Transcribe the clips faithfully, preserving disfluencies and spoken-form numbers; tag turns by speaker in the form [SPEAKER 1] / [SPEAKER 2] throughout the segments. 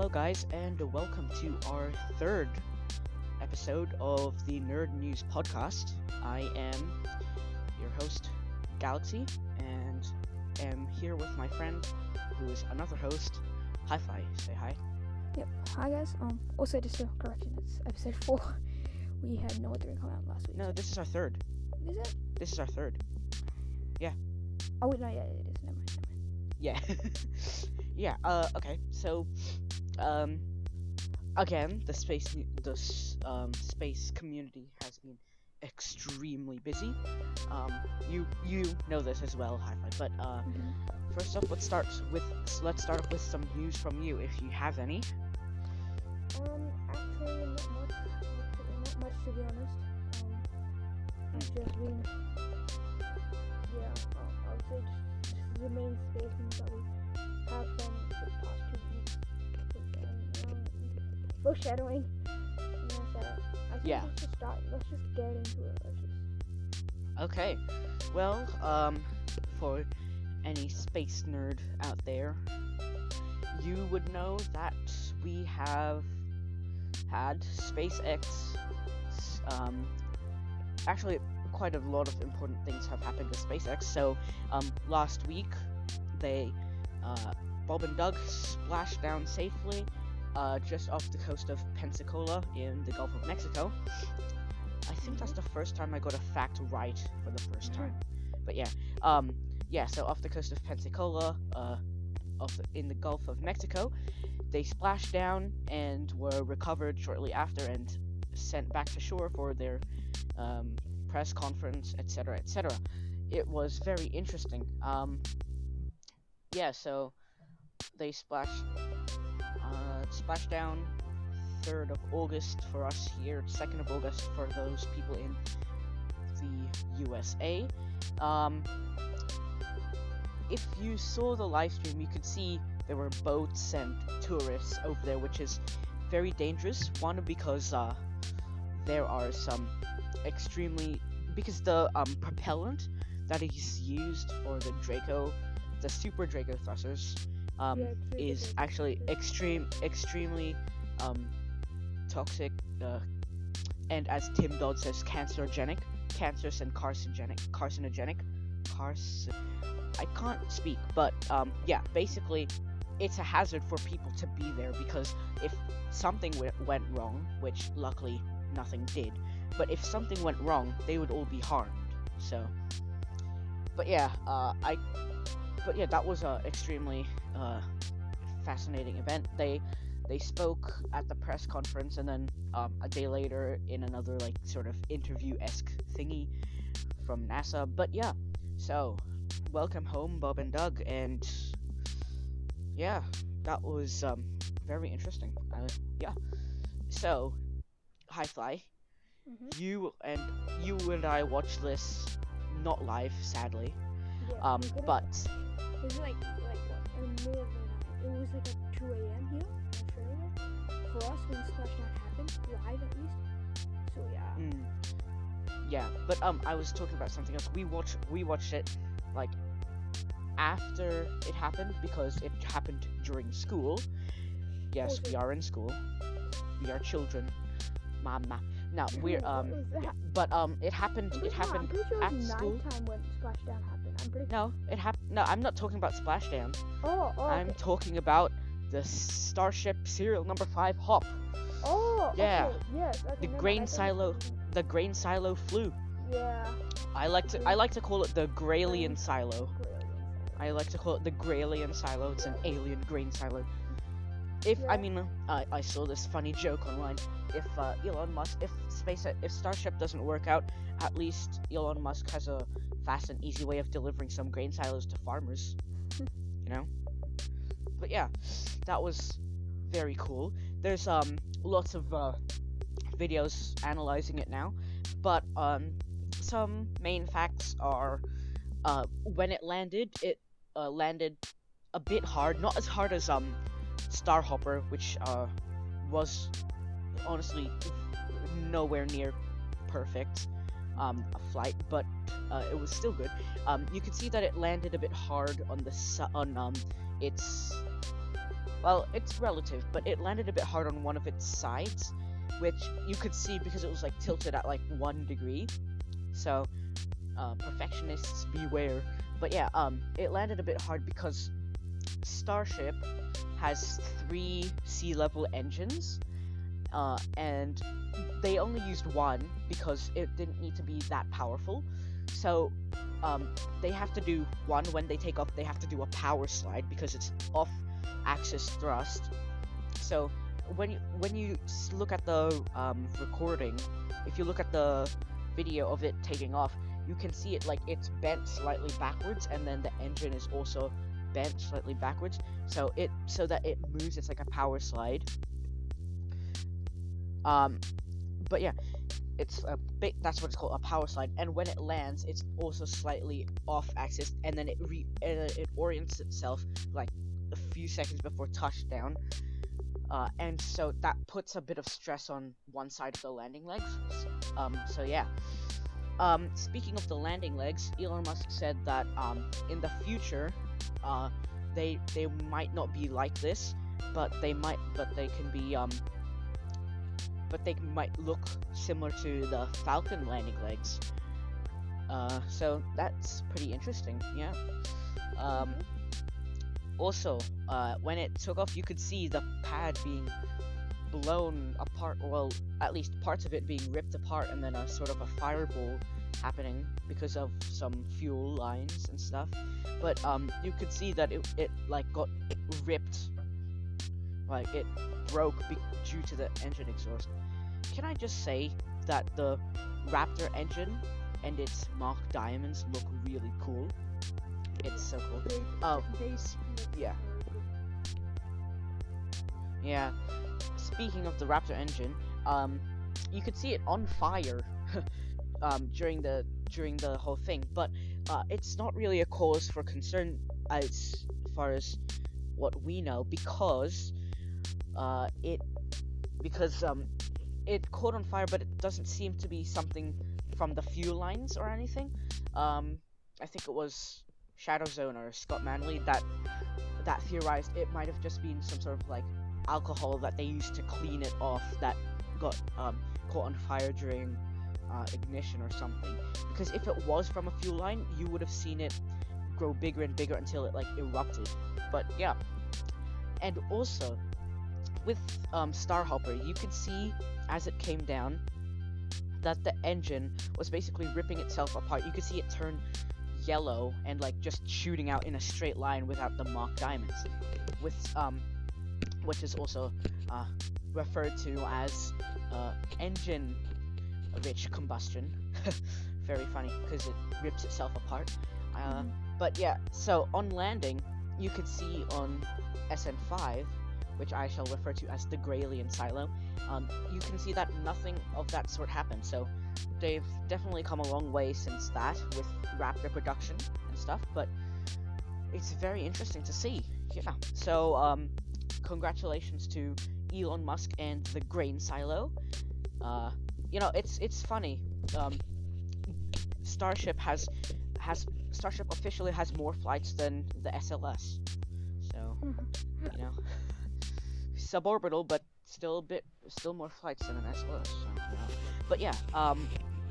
[SPEAKER 1] hello guys, and welcome to our third episode of the Nerd News Podcast. I am your host, Galaxy, and am here with my friend, who is another host, Hi-Fi. Say hi.
[SPEAKER 2] Yep. Hi guys. Um. Also, just a correction. It's episode four. We had no other come out last week.
[SPEAKER 1] No, this is our third.
[SPEAKER 2] Is it?
[SPEAKER 1] This is our third. Yeah.
[SPEAKER 2] Oh wait, no, yeah, it is. Never mind. Never mind.
[SPEAKER 1] Yeah. yeah. Uh. Okay. So, um, again, the space the s- um space community has been extremely busy. Um. You you know this as well, Hi-Fi. But uh,
[SPEAKER 2] Mhm.
[SPEAKER 1] first off, let's start with let's start off with some news from you, if you have any.
[SPEAKER 2] Um. Actually, not much. Not much to be honest. Um. I've just been. Yeah. Uh, I would say just, just the main space news that we have from the past two weeks. And, um, foreshadowing. You know, so I think
[SPEAKER 1] Yeah.
[SPEAKER 2] let's just start. Let's just get into it. Let's just.
[SPEAKER 1] Okay, well, um, for any space nerd out there, you would know that we have had SpaceX, s- um, actually, quite a lot of important things have happened with SpaceX. So, um, last week, they, uh, Bob and Doug splashed down safely, uh, just off the coast of Pensacola in the Gulf of Mexico. I think that's the first time I got a fact right for the first time. But yeah, um, yeah. So off the coast of Pensacola, uh, off the, in the Gulf of Mexico, they splashed down and were recovered shortly after and sent back to shore for their um, press conference, et cetera, et cetera. It was very interesting. Um, yeah. So they splashed, uh, splashed down third of August for us here, second of August for those people in the U S A. Um, if you saw the live stream, you could see there were boats and tourists over there, which is very dangerous. One, because uh, there are some extremely because the um, propellant that is used for the Draco, the Super Draco thrusters, um,
[SPEAKER 2] Yeah, it's really
[SPEAKER 1] is
[SPEAKER 2] good.
[SPEAKER 1] actually extreme, extremely um, toxic, uh, and as Tim Dodd says, cancerogenic, cancerous and carcinogenic, carcinogenic, cars. I can't speak, but um, yeah, basically, it's a hazard for people to be there because if something w- went wrong, which luckily nothing did, but if something went wrong, they would all be harmed. So, but yeah, uh, I, but yeah, that was a extremely uh, fascinating event. They they spoke at the press conference, and then um, a day later in another like sort of interview-esque thingy from NASA. But yeah, so welcome home, Bob and Doug, and yeah, that was um, very interesting. Uh, yeah, so Hi-Fly,
[SPEAKER 2] Mhm.
[SPEAKER 1] you and you and I watched this not live, sadly.
[SPEAKER 2] Yeah.
[SPEAKER 1] Um,
[SPEAKER 2] we couldn't-
[SPEAKER 1] but
[SPEAKER 2] It was like like what in the middle of the night. It was like at two a.m. here in Australia for us when Splashdown happened, live at least. So yeah.
[SPEAKER 1] mm, yeah, but um, I was talking about something else. We watched we watched it like after it happened because it happened during school. Yes, we
[SPEAKER 2] Okay.
[SPEAKER 1] are in school. We are children. Mama. Now we're
[SPEAKER 2] What
[SPEAKER 1] um,
[SPEAKER 2] was that?
[SPEAKER 1] yeah, but um, it happened.
[SPEAKER 2] I'm
[SPEAKER 1] It
[SPEAKER 2] pretty, no, I'm
[SPEAKER 1] happened
[SPEAKER 2] pretty sure it was
[SPEAKER 1] at school.
[SPEAKER 2] nighttime when Splashdown happened. I'm pretty.
[SPEAKER 1] No, it happened. No, I'm not talking about Splashdown.
[SPEAKER 2] Oh, oh,
[SPEAKER 1] I'm
[SPEAKER 2] okay.
[SPEAKER 1] talking about the Starship serial number five hop.
[SPEAKER 2] Oh,
[SPEAKER 1] yeah.
[SPEAKER 2] okay. Yes. Okay,
[SPEAKER 1] The
[SPEAKER 2] never mind,
[SPEAKER 1] grain
[SPEAKER 2] I thought
[SPEAKER 1] silo-
[SPEAKER 2] it was-
[SPEAKER 1] The grain silo flew.
[SPEAKER 2] Yeah.
[SPEAKER 1] I like to I like to call it the Grailian
[SPEAKER 2] Grain-
[SPEAKER 1] silo.
[SPEAKER 2] Brilliant.
[SPEAKER 1] I like to call it the Grailian silo. It's an alien grain silo. If I
[SPEAKER 2] Yeah.
[SPEAKER 1] mean, I I saw this funny joke online. If uh, Elon Musk, if space, if Starship doesn't work out, at least Elon Musk has a fast and easy way of delivering some grain silos to farmers. You know. But yeah, that was very cool. There's um lots of uh, videos analyzing it now, but um some main facts are uh when it landed, it uh, landed a bit hard, not as hard as um Starhopper, which uh was honestly nowhere near perfect um a flight, but uh, it was still good. Um, you could see that it landed a bit hard on the su- on um its well, it's relative, but it landed a bit hard on one of its sides, which you could see because it was like tilted at like one degree. So, uh, perfectionists beware. But yeah, um, it landed a bit hard because Starship has three sea level engines, uh, and they only used one because it didn't need to be that powerful. So, um, they have to do one when they take off. They have to do a power slide because it's off-axis thrust. So, when you when you look at the um, recording, if you look at the video of it taking off, you can see it like it's bent slightly backwards, and then the engine is also bent slightly backwards. So it so that it moves. It's like a power slide. Um, but yeah, it's a bit. That's what it's called, a power slide. And when it lands, it's also slightly off axis, and then it re uh, it orients itself like a few seconds before touchdown. Uh, and so that puts a bit of stress on one side of the landing legs. Um, so yeah. Um, speaking of the landing legs, Elon Musk said that um, in the future, uh, they they might not be like this, but they might, but they can be, um, but they might look similar to the Falcon landing legs. Uh, so that's pretty interesting, yeah. Um, also, uh, when it took off, you could see the pad being blown apart, well, at least parts of it being ripped apart, and then a sort of a fireball happening because of some fuel lines and stuff. But um, you could see that it, it like got ripped, like it broke be due to the engine exhaust. Can I just say that the Raptor engine and its Mach diamonds look really cool? It's so cool.
[SPEAKER 2] They,
[SPEAKER 1] Oh,
[SPEAKER 2] they split
[SPEAKER 1] yeah.
[SPEAKER 2] very good.
[SPEAKER 1] Yeah. Speaking of the Raptor engine, um, you could see it on fire, um, during the during the whole thing. But uh, it's not really a cause for concern as far as what we know, because uh, it because um, it caught on fire, but it doesn't seem to be something from the fuel lines or anything. Um, I think it was Shadowzone or Scott Manley that that theorized it might have just been some sort of like alcohol that they used to clean it off that got um, caught on fire during uh, ignition or something. Because if it was from a fuel line, you would have seen it grow bigger and bigger until it like erupted. But yeah, and also with um, Starhopper, you could see as it came down that the engine was basically ripping itself apart. You could see it turn yellow and like just shooting out in a straight line without the Mach diamonds, with um, which is also uh, referred to as uh, engine-rich combustion. Very funny because it rips itself apart. Uh,
[SPEAKER 2] Mhm.
[SPEAKER 1] But yeah, so on landing, you could see on S N five, which I shall refer to as the Graylian silo, um, you can see that nothing of that sort happened. So they've definitely come a long way since that with Raptor production and stuff, but it's very interesting to see. Yeah. So um, congratulations to Elon Musk and the grain silo. Uh, you know, it's it's funny. Um, Starship has has Starship officially has more flights than the S L S. So you know, suborbital, but still a bit, still more flights than an S L S. So, you know. But yeah, um,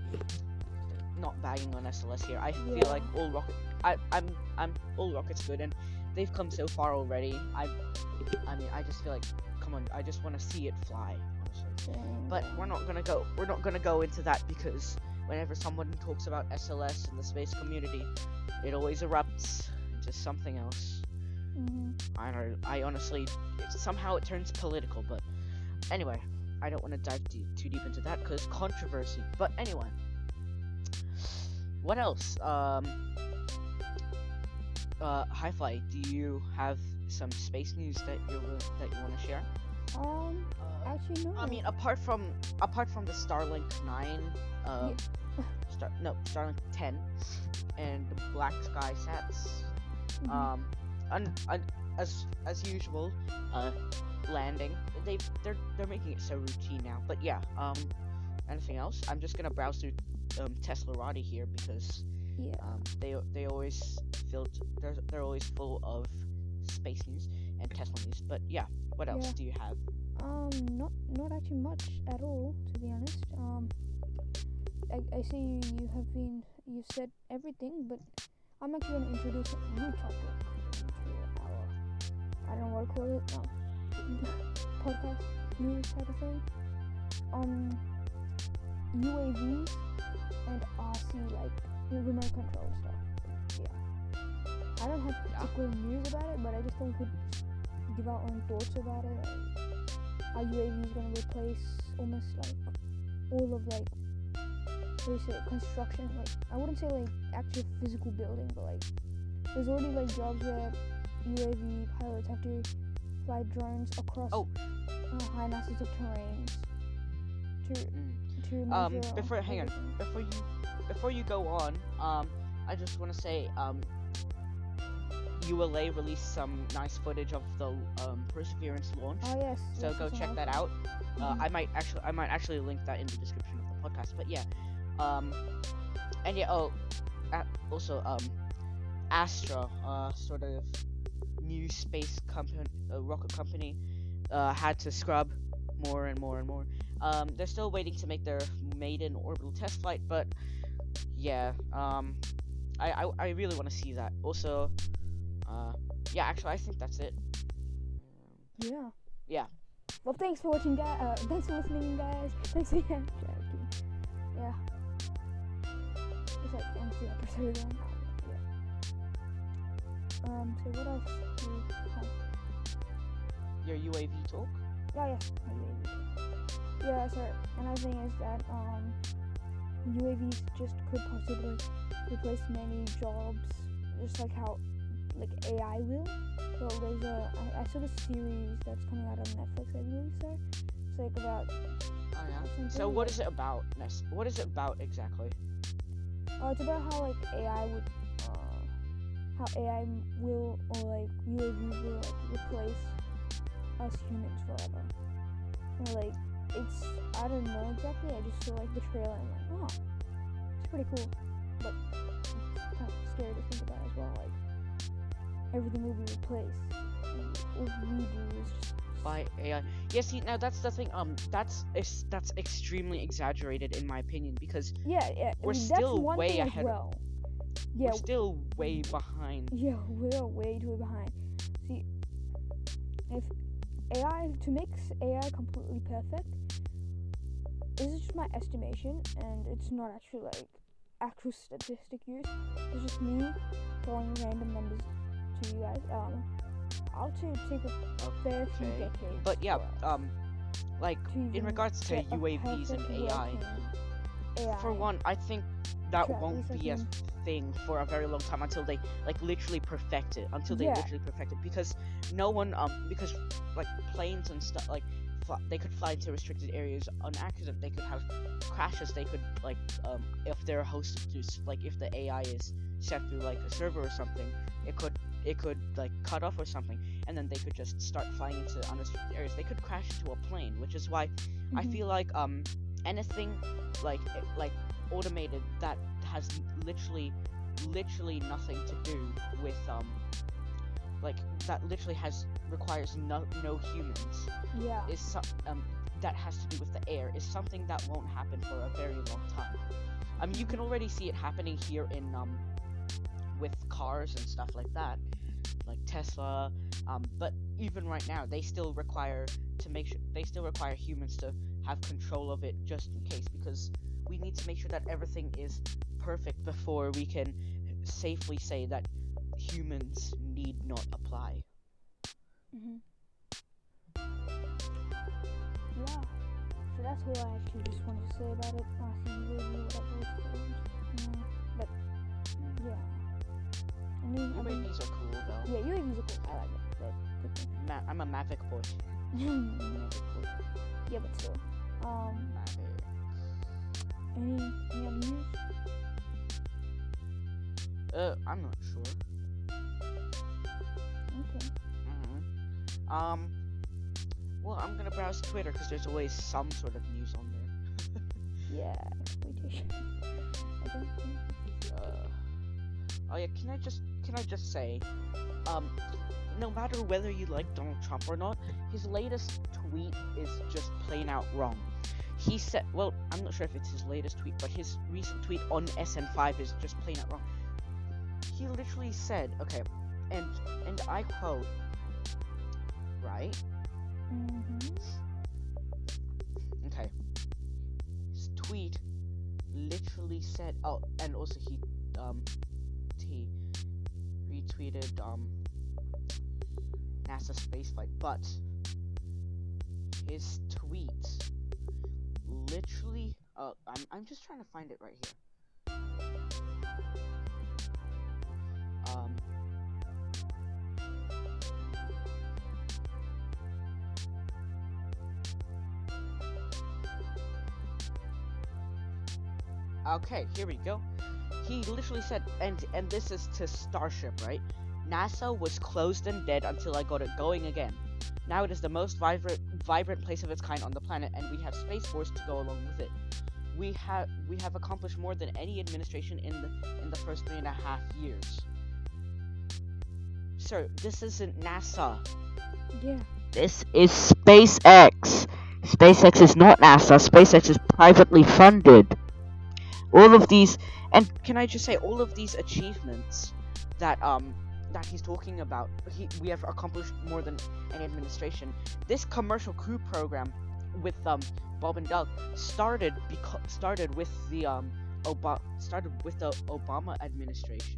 [SPEAKER 1] not bagging on S L S here. I feel
[SPEAKER 2] Yeah.
[SPEAKER 1] like all rocket, I, I'm, I'm all rockets good, and they've come so far already. I, I mean, I just feel like, come on, I just want to see it fly, honestly. But we're not gonna go, we're not gonna go into that because whenever someone talks about S L S in the space community, it always erupts into something else.
[SPEAKER 2] Mm-hmm.
[SPEAKER 1] I don't. I honestly, it's, somehow it turns political. But anyway, I don't want to dive deep, too deep into that because controversy. But anyway, what else? Um, uh, Hi-Fi, do you have some space news that you that you want to share?
[SPEAKER 2] Um, actually no.
[SPEAKER 1] I mean, apart from apart from the Starlink nine, uh, Star no Starlink ten, and the Black Sky Sats.
[SPEAKER 2] Mhm.
[SPEAKER 1] Um, un, un, as as usual, uh, landing. They they're they're making it so routine now. But yeah, um, anything else? I'm just gonna browse through um Teslarati here because
[SPEAKER 2] yeah.
[SPEAKER 1] um they they always filled they're they're always full of space news. and Tesla news. But yeah, what else
[SPEAKER 2] Yeah.
[SPEAKER 1] do you have?
[SPEAKER 2] Um, not not actually much at all, to be honest. Um, I, I see you, you have been you said everything, but I'm actually gonna introduce a new topic to our I don't know what to call it um, podcast news type of thing. Um, U A Vs and R C like remote control stuff. Yeah, I don't have
[SPEAKER 1] Yeah.
[SPEAKER 2] particular news about it, but I just thought we could give our own thoughts about it. Are U A Vs gonna replace almost like all of like what do you say construction? Like I wouldn't say like actual physical building, but like there's already like jobs where U A V pilots have to fly drones across
[SPEAKER 1] Oh.
[SPEAKER 2] uh, high masses of terrains to
[SPEAKER 1] Mm.
[SPEAKER 2] to
[SPEAKER 1] Um,
[SPEAKER 2] measure
[SPEAKER 1] before hang on,
[SPEAKER 2] everything.
[SPEAKER 1] before you before you go on, um, I just want to say, um, U L A released some nice footage of the um Perseverance launch.
[SPEAKER 2] Oh yes.
[SPEAKER 1] So
[SPEAKER 2] yes,
[SPEAKER 1] go
[SPEAKER 2] it's an
[SPEAKER 1] check that
[SPEAKER 2] awesome-
[SPEAKER 1] out. Uh,
[SPEAKER 2] Mhm.
[SPEAKER 1] I might actually, I might actually link that in the description of the podcast. But yeah, um, and yeah, oh, uh, also, um, Astra, uh, sort of new space company, uh, rocket company, uh, had to scrub more and more and more. Um, they're still waiting to make their maiden orbital test flight, but yeah, um, I, I, I really want to see that. Also, uh, yeah, actually, I think that's it. Um,
[SPEAKER 2] Yeah.
[SPEAKER 1] Yeah.
[SPEAKER 2] Well, thanks for watching, guys. Uh, thanks for listening, guys. Thanks for yeah. Yeah. It's like ends the episode again. Yeah. Um. So what else do we have?
[SPEAKER 1] your U A V talk.
[SPEAKER 2] Oh yeah. Yeah. So another thing is that um, U A Vs just could possibly replace many jobs, just like how like A I will. Well, there's a I, I saw the series that's coming out on Netflix, I believe. So it's like about
[SPEAKER 1] Oh yeah.
[SPEAKER 2] something
[SPEAKER 1] So what
[SPEAKER 2] like-
[SPEAKER 1] is it about? Ness? What is it about exactly?
[SPEAKER 2] Oh, it's about how like A I would, uh, how A I will or like U A V will like replace us humans forever. And like it's I don't know exactly. I just saw like the trailer and I'm like, oh, it's pretty cool, but it's kind of scary to think about as well. Like everything will be replaced, and all we do is just
[SPEAKER 1] By A I. Yeah, see, now that's the thing. Um, that's is that's extremely exaggerated in my opinion because
[SPEAKER 2] yeah, yeah. I
[SPEAKER 1] We're
[SPEAKER 2] mean,
[SPEAKER 1] still
[SPEAKER 2] that's one
[SPEAKER 1] way
[SPEAKER 2] thing as
[SPEAKER 1] ahead of-
[SPEAKER 2] well. Yeah,
[SPEAKER 1] we're still way behind.
[SPEAKER 2] Yeah, we're way too behind. See, if A I, to make s- A I completely perfect, this is just my estimation, and it's not actually like actual statistic use. It's just me throwing random numbers to you guys. Um, I'll to take a fair few
[SPEAKER 1] Okay.
[SPEAKER 2] decades.
[SPEAKER 1] But yeah,
[SPEAKER 2] for us
[SPEAKER 1] um, like
[SPEAKER 2] to
[SPEAKER 1] in
[SPEAKER 2] even
[SPEAKER 1] regards to
[SPEAKER 2] get a
[SPEAKER 1] U A Vs and
[SPEAKER 2] perfect
[SPEAKER 1] A I,
[SPEAKER 2] working A I.
[SPEAKER 1] for one, I think that
[SPEAKER 2] to at
[SPEAKER 1] won't
[SPEAKER 2] least, like,
[SPEAKER 1] be a
[SPEAKER 2] even-
[SPEAKER 1] thing for a very long time until they like literally perfect it. Until they
[SPEAKER 2] Yeah.
[SPEAKER 1] literally perfect it, because no one um because like planes and stuff like fl- they could fly into restricted areas on accident. They could have crashes. They could like um if they're hosted to s- like if the A I is set through like a server or something, it could it could like cut off or something, and then they could just start flying into unrestricted areas. They could crash into a plane, which is why I
[SPEAKER 2] Mhm.
[SPEAKER 1] feel like um anything like eh, like automated that has literally literally nothing to do with um like that literally has requires no no humans
[SPEAKER 2] Yeah.
[SPEAKER 1] is so, um that has to do with the air is something that won't happen for a very long time. I mean, you can already see it happening here in um with cars and stuff like that, like Tesla. Um, but even right now, they still require to make sure they still require humans to have control of it just in case, because we need to make sure that everything is perfect before we can safely say that humans need not apply.
[SPEAKER 2] Mhm. Yeah. So that's all I actually just wanted to say about it. R C U A V, whatever it's called. Mm, but yeah. I mean, I mean,
[SPEAKER 1] U A Vs are cool though.
[SPEAKER 2] yeah, U A Vs are cool. I like it. They're good.
[SPEAKER 1] Ma- I'm a Mavic boy.
[SPEAKER 2] They're cool. Yeah, but still. Um,
[SPEAKER 1] Mavic.
[SPEAKER 2] any any other news?
[SPEAKER 1] Uh, I'm not sure.
[SPEAKER 2] Okay.
[SPEAKER 1] Mhm. Um. Well, I'm gonna browse Twitter because there's always some sort of news on there.
[SPEAKER 2] Yeah, exploitation. I don't think.
[SPEAKER 1] Uh, oh yeah, can I just can I just say, um, no matter whether you like Donald Trump or not, his latest tweet is just plain out wrong. He said, well, I'm not sure if it's his latest tweet, but his recent tweet on S N five is just plain out wrong. He literally said, okay, and and I quote, right?
[SPEAKER 2] Mm-hmm.
[SPEAKER 1] Okay. His tweet literally said, oh, and also he um he retweeted um NASA spaceflight, but his tweet literally, uh, I'm I'm just trying to find it right here. Um. Okay, here we go. He literally said, and and this is to Starship, right? NASA was closed and dead until I got it going again. Now it is the most vibrant vibrant place of its kind on the planet, and we have Space Force to go along with it. We have we have accomplished more than any administration in the in the first three and a half years. Sir, this isn't NASA.
[SPEAKER 2] Yeah.
[SPEAKER 1] This is SpaceX. SpaceX is not NASA. SpaceX is privately funded. All of these, and can I just say, all of these achievements that um that he's talking about, he, we have accomplished more than any administration. This commercial crew program with um Bob and Doug started because started with the um Obama started with the Obama administration.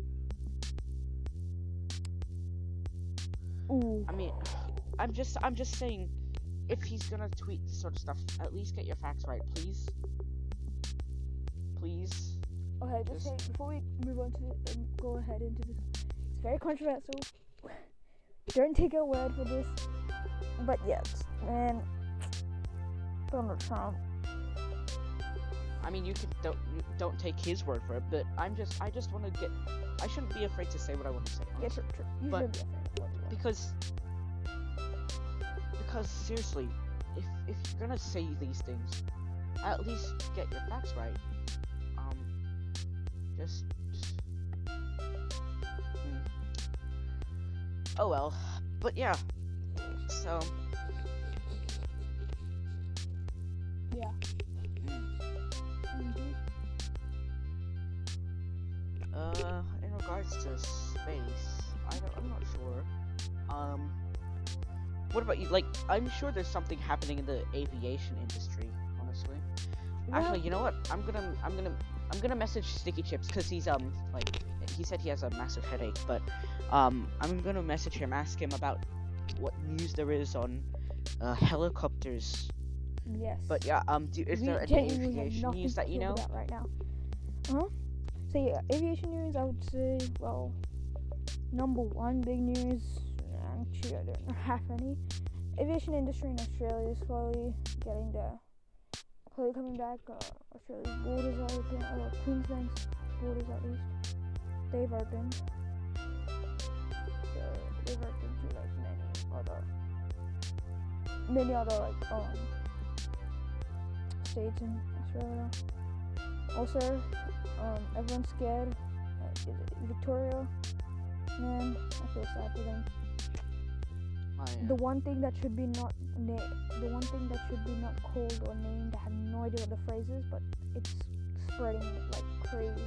[SPEAKER 2] Ooh.
[SPEAKER 1] I mean, I'm just I'm just saying, if he's gonna tweet this sort of stuff, at least get your facts right, please. Please.
[SPEAKER 2] Okay, just say, before we move on to the, um, go ahead into this, it's very controversial. Don't take our word for this, but yes, man, Donald Trump.
[SPEAKER 1] I mean, you can don't you don't take his word for it, but I'm just I just want to get. I shouldn't be afraid to say what I want to say.
[SPEAKER 2] Yeah, true, true. You
[SPEAKER 1] But-
[SPEAKER 2] should be afraid of what you want.
[SPEAKER 1] Because because seriously, if if you're gonna say these things, at least get your facts right. Um, just. just hmm. Oh well, but yeah. So.
[SPEAKER 2] Yeah.
[SPEAKER 1] mm.
[SPEAKER 2] Mm-hmm.
[SPEAKER 1] Uh, in regards to space, I don't, I'm not sure. Um, what about you? Like, I'm sure there's something happening in the aviation industry, honestly. Actually, you know what? I'm gonna, I'm gonna, I'm gonna message Sticky Chips because he's um, like, he said he has a massive headache. But um, I'm gonna message him, ask him about what news there is on uh, helicopters.
[SPEAKER 2] Yes.
[SPEAKER 1] But yeah, um, do, is
[SPEAKER 2] We
[SPEAKER 1] there any
[SPEAKER 2] genuinely have
[SPEAKER 1] aviation
[SPEAKER 2] nothing
[SPEAKER 1] news
[SPEAKER 2] to
[SPEAKER 1] that you
[SPEAKER 2] talk
[SPEAKER 1] know?
[SPEAKER 2] about right now? Huh? So yeah, aviation news. I would say, well, number one big news. Actually, I don't have any. Aviation industry in Australia is slowly getting the slowly coming back. Uh, Australia's borders are open. Uh, Queensland's borders, at least, they've opened. So they've opened to like many other, many other like um states in Australia. Also, um, everyone's scared. Uh, is it Victoria? Man, I feel sad for them.
[SPEAKER 1] Oh, yeah.
[SPEAKER 2] The one thing that should be not na- the one thing that should be not called or named, I have no idea what the phrase is, but it's spreading like crazy.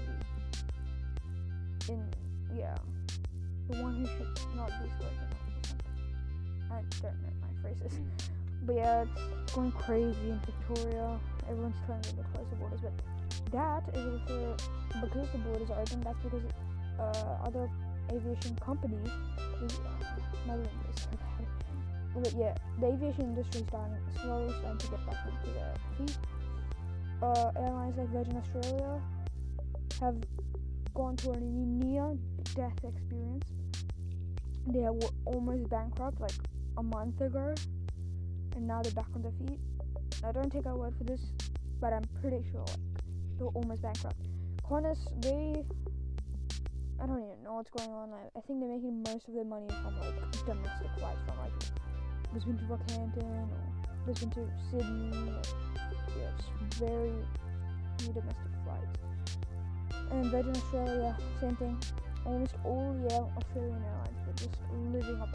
[SPEAKER 2] In yeah, the one who should not be spreading or something. I don't know my phrases,
[SPEAKER 1] Mm.
[SPEAKER 2] but yeah, it's going crazy in Victoria. Everyone's trying to close the borders, but that is also because the borders are open. That's because uh, other aviation companies. Uh, my language is so bad. But yeah, the aviation industry is starting slowly starting to get back into their feet. Uh, airlines like Virgin Australia have gone through a near-death experience. They were almost bankrupt like a month ago, and now they're back on their feet. I don't take our word for this, but I'm pretty sure like they're almost bankrupt. Qantas, they, I don't even know what's going on. Like, I think they're making most of their money from like domestic flights from like Brisbane to Rockhampton or Brisbane to Sydney. Like, yeah, it's very few domestic flights. And Virgin Australia, same thing. Almost all the Australian airlines were just living up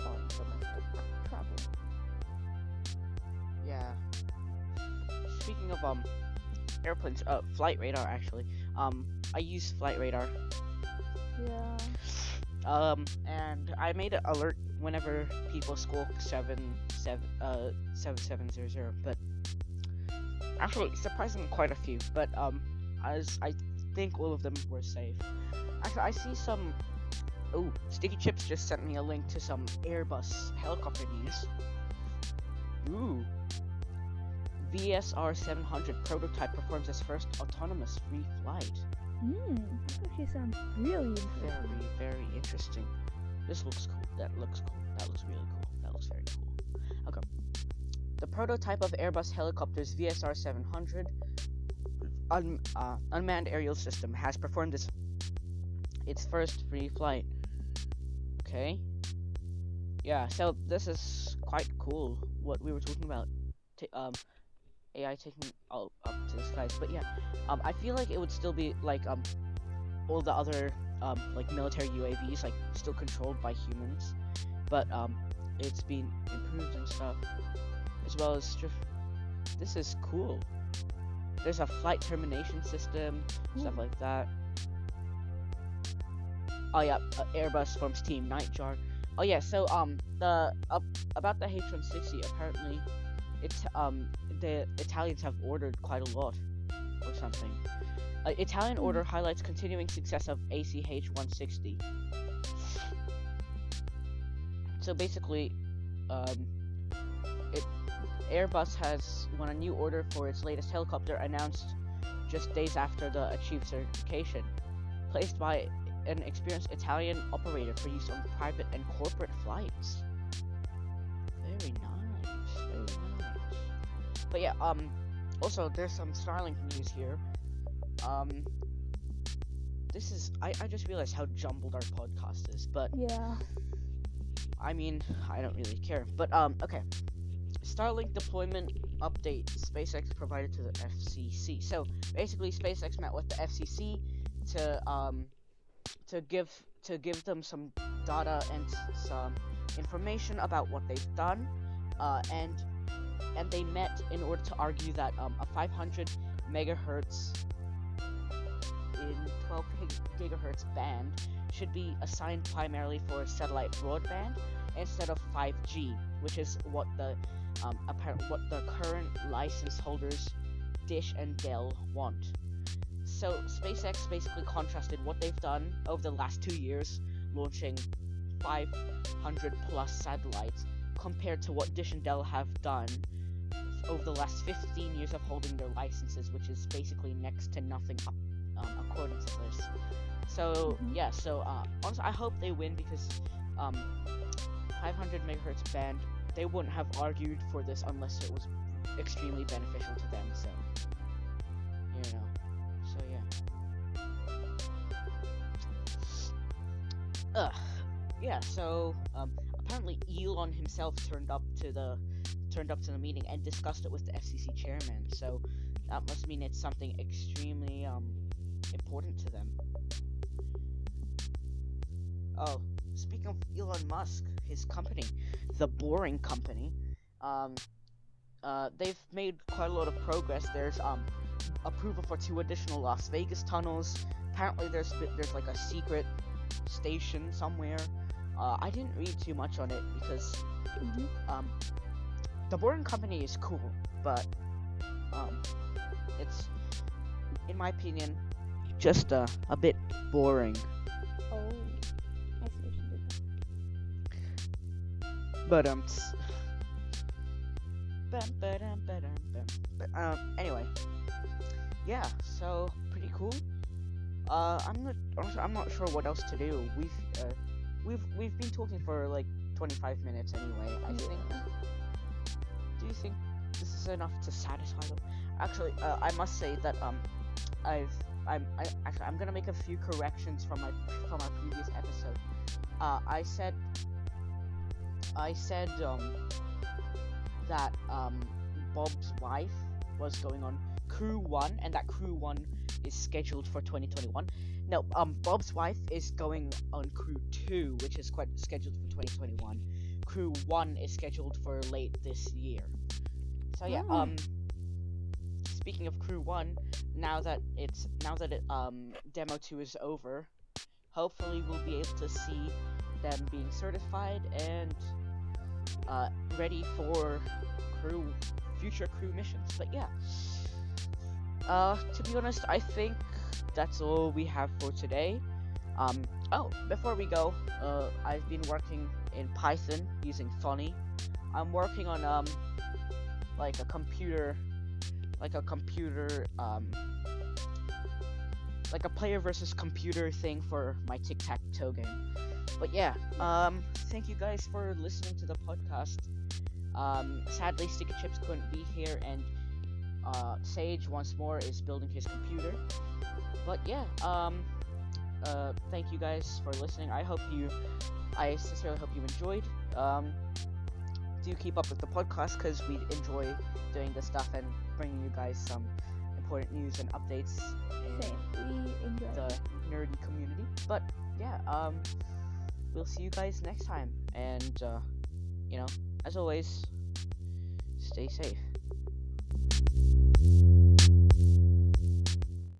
[SPEAKER 1] speaking of um airplanes, uh, flight radar actually. Um, I use flight radar.
[SPEAKER 2] Yeah.
[SPEAKER 1] Um, and I made an alert whenever people squawk seven seven uh seven seven zero zero. But actually, surprisingly, quite a few. But um, as I think all of them were safe. Actually, I see some. Oh, Sticky Chips just sent me a link to some Airbus helicopter news. Ooh. V S R seven hundred prototype performs its first autonomous free flight.
[SPEAKER 2] Hmm. That actually sounds really interesting.
[SPEAKER 1] Very, very interesting. This looks cool. That looks cool. That looks really cool. That looks very cool. Okay. The prototype of Airbus helicopters V S R seven hundred un, uh, unmanned aerial system has performed its its first free flight. Okay. Yeah. So this is quite cool. What we were talking about. T um. A I taking all up to the skies, but yeah, um, I feel like it would still be like um, all the other um, like military U A Vs, like still controlled by humans, but um, it's been improved and stuff, as well as just this is cool. There's a flight termination system,
[SPEAKER 2] Ooh.
[SPEAKER 1] stuff like that. Oh yeah, uh, Airbus forms Team Nightjar. Oh yeah, so um, the uh, about the H one sixty apparently, it's um. the Italians have ordered quite a lot, or something. Uh, Italian order highlights continuing success of A C H one sixty. So basically, um, it, Airbus has won a new order for its latest helicopter, announced just days after the achieved certification, placed by an experienced Italian operator for use on private and corporate flights. Very nice, very nice. But yeah, um, also there's some Starlink news here. Um, this is, I, I just realized how jumbled our podcast is, but
[SPEAKER 2] Yeah.
[SPEAKER 1] I mean, I don't really care. But, um, okay. Starlink deployment update SpaceX provided to the F C C. So, basically, SpaceX met with the F C C to, um, to give, to give them some data and some information about what they've done, uh, and and they met in order to argue that um, a five hundred megahertz in twelve gigahertz band should be assigned primarily for satellite broadband instead of five G, which is what the um, apparent what the current license holders Dish and Dell want. So SpaceX basically contrasted what they've done over the last two years, launching five hundred plus satellites, compared to what Dish and Dell have done over the last fifteen years of holding their licenses, which is basically next to nothing, um, according to this. So
[SPEAKER 2] Mhm.
[SPEAKER 1] yeah, so uh, honestly, I hope they win because um, five hundred megahertz band, they wouldn't have argued for this unless it was extremely beneficial to them. So you know, so yeah. Ugh. Yeah. So um, apparently Elon himself turned up to the turned up to the meeting and discussed it with the F C C chairman, so that must mean it's something extremely um important to them. Oh, speaking of Elon Musk, his company, the Boring Company, um, uh, they've made quite a lot of progress. There's um approval for two additional Las Vegas tunnels. Apparently, there's there's like a secret station somewhere. Uh, I didn't read too much on it because
[SPEAKER 2] Mhm.
[SPEAKER 1] um. The Boring Company is cool, but um, it's, in my opinion, just uh, a bit boring.
[SPEAKER 2] Oh, I see what you did.
[SPEAKER 1] But um, tss. Bum, ba-dum, ba-dum, bum. But, um, anyway, yeah, so pretty cool. Uh, I'm not, honestly, I'm not sure what else to do. We've, uh, we've, we've been talking for like twenty-five minutes anyway. I think. Do you think this is enough to satisfy them? Actually, uh, I must say that um, I've I'm I, actually I'm gonna make a few corrections from my from our previous episode. Uh, I said I said um that um Bob's wife was going on Crew One, and that Crew One is scheduled for twenty twenty-one. No, um Bob's wife is going on Crew Two, which is quite scheduled for twenty twenty-one. Crew One is scheduled for late this year. So yeah,
[SPEAKER 2] Oh.
[SPEAKER 1] um, speaking of Crew One, now that it's now that it, um Demo Two is over, hopefully we'll be able to see them being certified and uh, ready for crew future crew missions. But yeah, uh, to be honest, I think that's all we have for today. Um, oh, before we go, uh, I've been working in Python using Funny. I'm working on um like a computer, like a computer um like a player versus computer thing for my tic-tac-toe game. But yeah, um, thank you guys for listening to the podcast. Um, sadly, Sticky Chips couldn't be here, and uh, Sage once more is building his computer. But yeah, um, uh, thank you guys for listening. I hope you, I sincerely hope you enjoyed. Um, do keep up with the podcast because we enjoy doing this stuff and bringing you guys some important news and updates in
[SPEAKER 2] Same. We enjoy
[SPEAKER 1] the
[SPEAKER 2] it.
[SPEAKER 1] nerdy community. But yeah, um, we'll see you guys next time, and uh, you know, as always, stay safe.